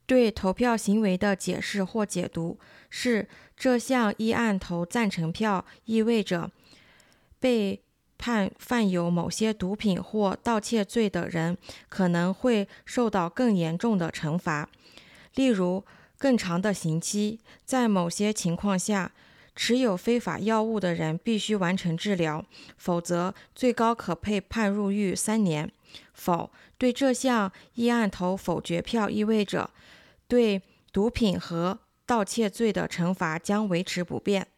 对投票行为的解释或解读是，这项议案投赞成票意味着被判犯有某些毒品或盗窃罪的人可能会受到更严重的惩罚，例如更长的刑期。在某些情况下，持有非法药物的人必须完成治疗，否则最高可被判入狱3年。否，对这项议案投否决票意味着对毒品和盗窃罪的惩罚将维持不变。